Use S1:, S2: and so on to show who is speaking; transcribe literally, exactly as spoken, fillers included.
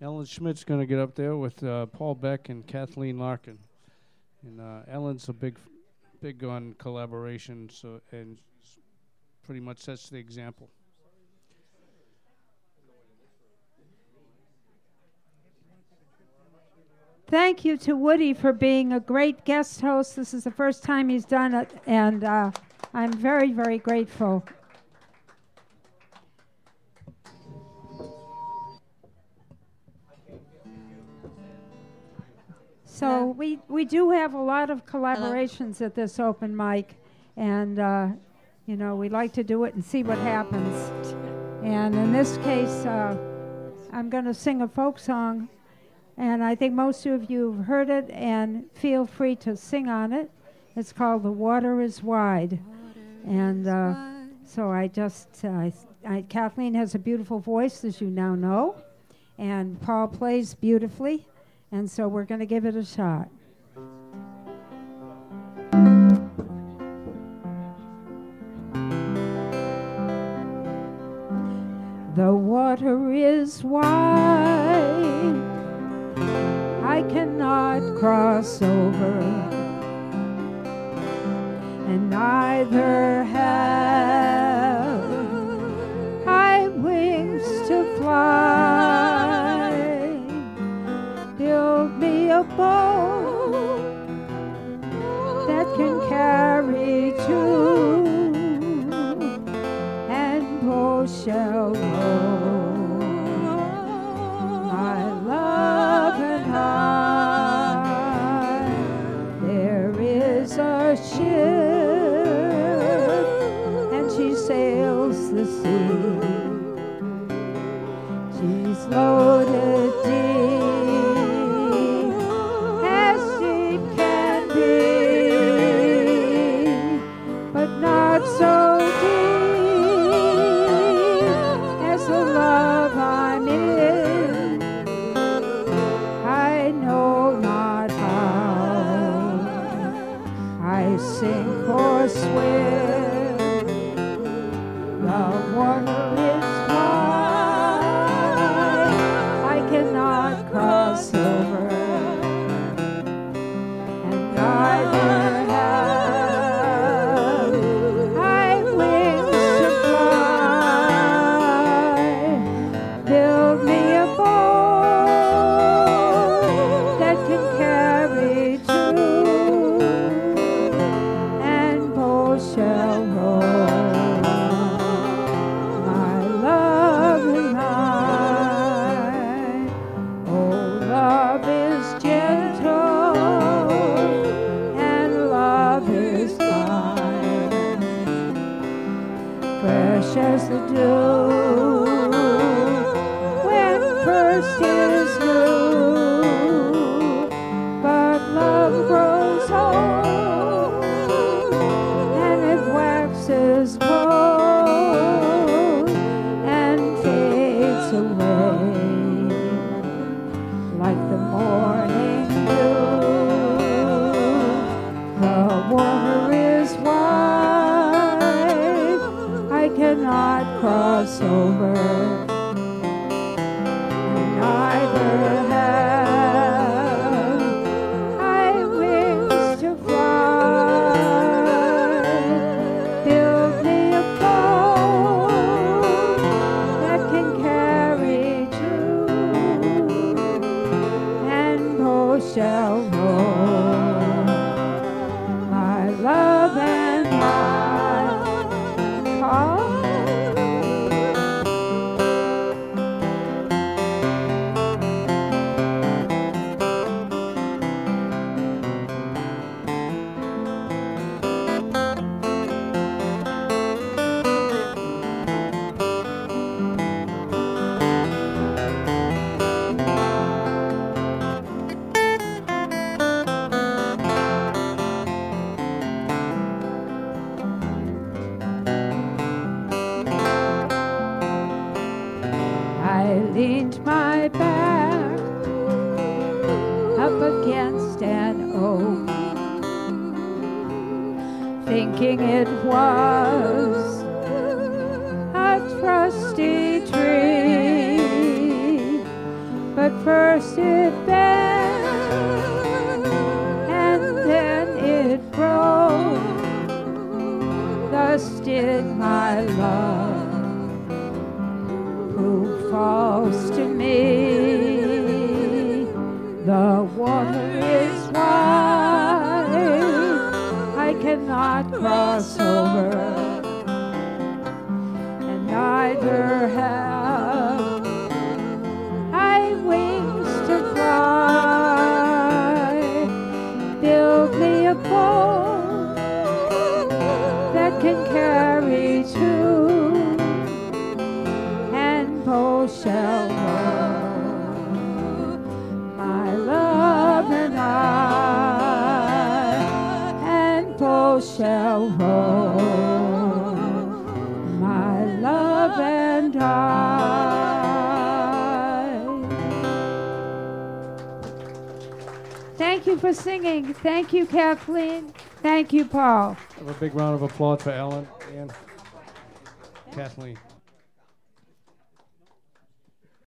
S1: Ellen Schmidt's going to get up there with uh, Paul Beck and Kathleen Larkin. And uh, Ellen's a big, big on collaboration, so and pretty much sets the example.
S2: Thank you to Woody for being a great guest host. This is the first time he's done it, and uh, I'm very, very grateful. So we, we do have a lot of collaborations Hello. At this open mic, and uh, you know, we like to do it and see what happens. And in this case, uh, I'm going to sing a folk song, and I think most of you have heard it, and feel free to sing on it. It's called "The Water Is Wide," Water and uh, wide. So I just, uh, I, Kathleen has a beautiful voice, as you now know, and Paul plays beautifully. And so we're going to give it a shot. The water is wide, I cannot cross over, and neither have I wings to fly. Build me a boat that can carry two, and both shall row, my love and I. There is a ship, and she sails the sea. She's loaded deep, so deep as the love I'm in. I know not how I sink or swim. The water is wide, I cannot cross over, and neither as the dew when first is new, but love grows old and it waxes cold and fades away like the morning dew. The water is wide, I cannot cross over, and neither have I wings to fly. Build me a boat that can carry two, and both shall roll, my love and mine. Paul? Leaned my back up against an oak, thinking it was a trusty tree, but First it bent, and then it broke. Thus did my love prove false to me. The water is wide, I cannot cross over, and neither have I wings to fly. Build me a boat that can carry two, and both shall row, my love and I, and both shall row, my love and I. Thank you for singing. Thank you, Kathleen. Thank you, Paul.
S1: Have a big round of applause for Ellen and Kathleen.